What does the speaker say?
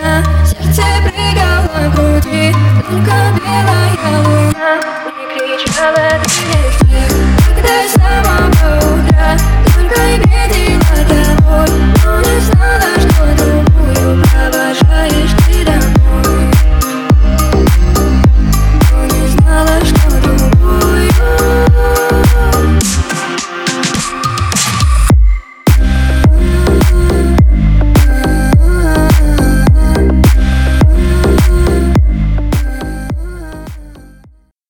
луна, сердце прыгало в груди, только белая луна не кричала.